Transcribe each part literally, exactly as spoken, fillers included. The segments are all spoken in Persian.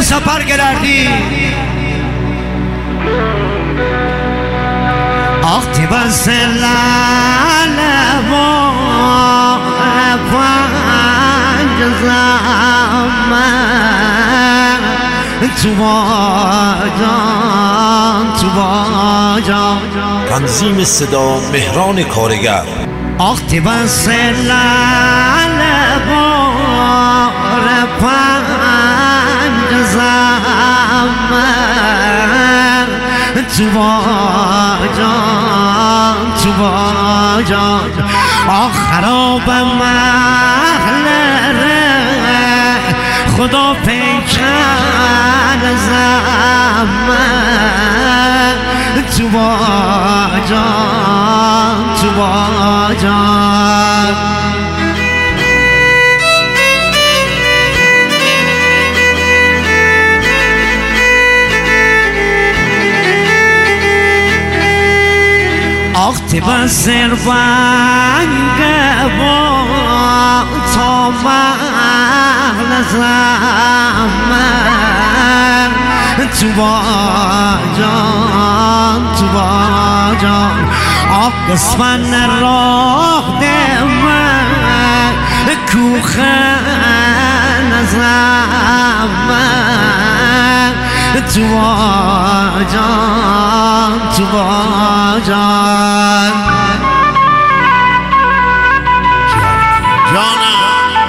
سفر گردی آختی بس لالبا پنج زمان تو باجان تو باجان تنظیم صدا مهران کارگر آختی بس لالبا پنج زمان تو باجان تو باجان آخراب محلره خدا پیکر زمان تو باجان تو باجان آختی بسر بنگه با تا محل زمان تو باجان تو باجان آق قسمن راه دمه کوخن زمان تو باجان تو باجان جانم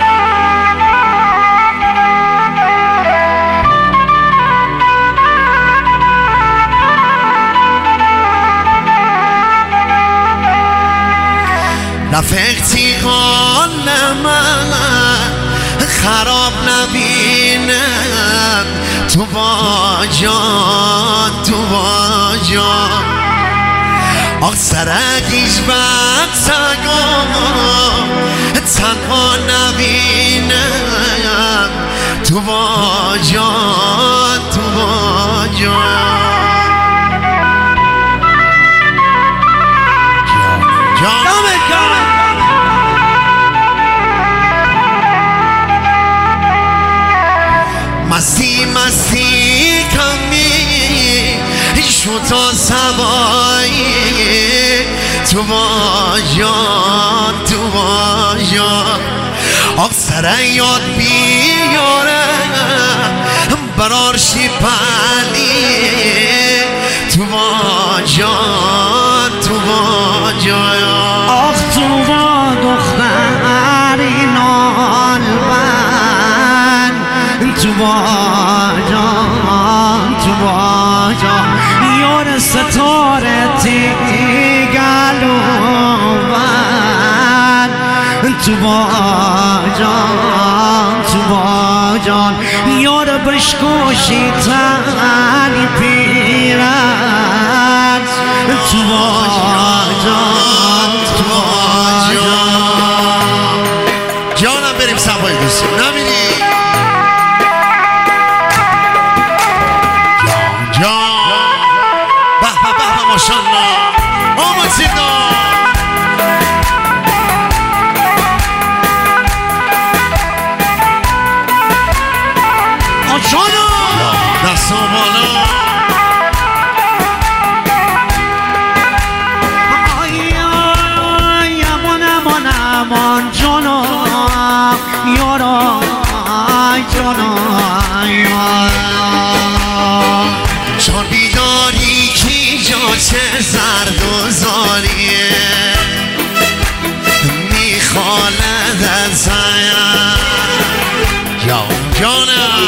رفیقتی حال من خراب نبینم تو باجان تو باجان آخ سرکیش بد سگام تنها نبینم تو باجان تو باجان مستی مستی کمی شو تا سوایی تو باجان تو باجان آق سر یاد بیاره برارشی پلی تو باجان تو باجان آخ تو با دختری نالبن تو باجان تو باجان یار ستاره تیگلوبن تو باجان تو باجان یار بشکوشی تنی پیرن تو باجان تو باجان جانم بریم سوای دوستیم نبینی ماشالله آمد زیدا آجانا دستا بالا آی آی امان امان امان جانا یارا جانا جان بیداری چه زرد و زاریه میخالد از زیم یا جانم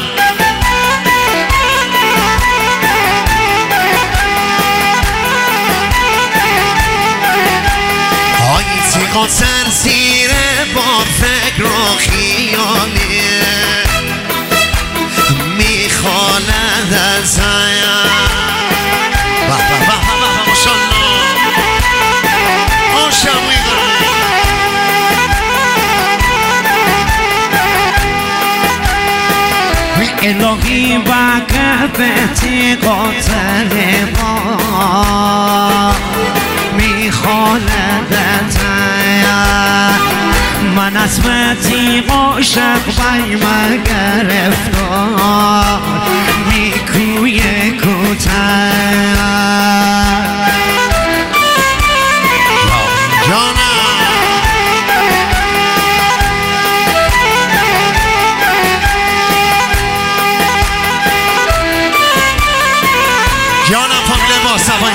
های تیغا سر زیره با فکر و خیالیه میخالد از زیم الهی بقبتی قاتل ما میخالدت من از متی عاشق بیم گرفتار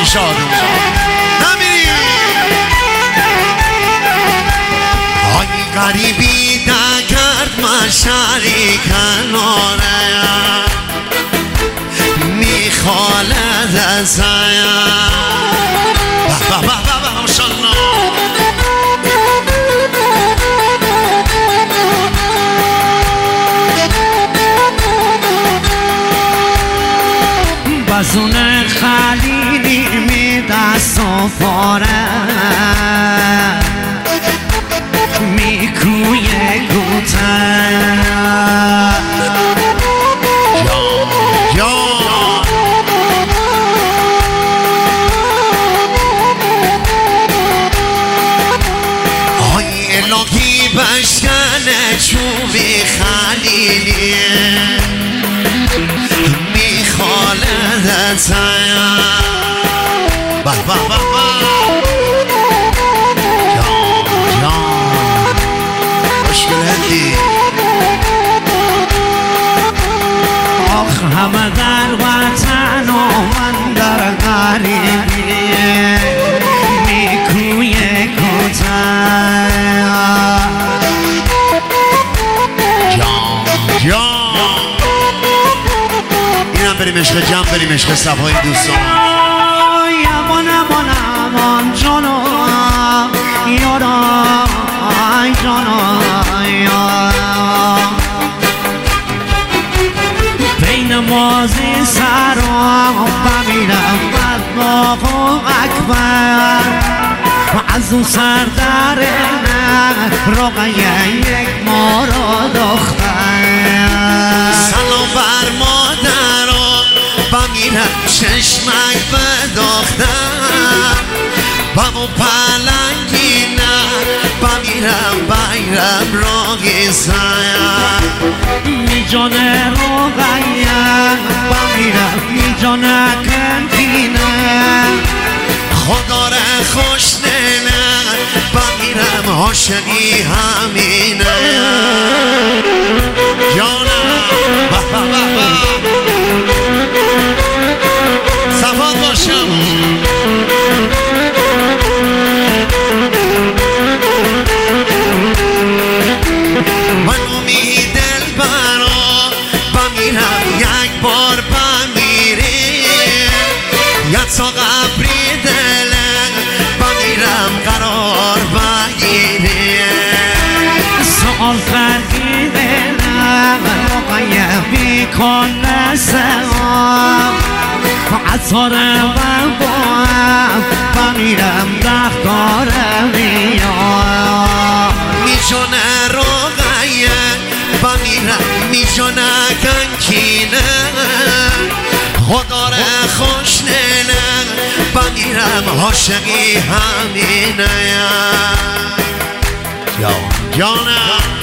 خیلی شادم نمیری های غریبی دگرد مشاری کناره میخالد ازایا به به به به ماشالله بزون خلیلی می دست و پاره می کوی گوته یا های الهی بشکنه چوبی خلیلی میخالدت به به به جان جان مشکل هندی آخ همه در وطن و من در غریبی میکوی کته جان جان اینم بریم عشق جمع بریم عشق صفای دوستان امان امان امان جانا یارا ای جانا بین مازی سر و بمیرم بدباغ و اکبر از اون سر در رقیه یک مارا دختر سلام بر مادر و بمیرم چشمک به دختر بابا پلنگی نه بمیرم بیرم راگی سایم می جانه روغیم بمیرم می جانه کنکینه خدا را خوش ننه بمیرم عاشقی همینه جانم به به به به صفات باشم من امید دل برا بمیرم یک بار بمیری یک سا قبری دل بمیرم قرار بگیری سؤال فرقیده مقیمی کن سوام عطار و باهم بمیرم دختار میام میشونه روغیه بمیرم میشونه کنکینه خدا را خوش ننه بمیرم عاشقی همینه جان جانم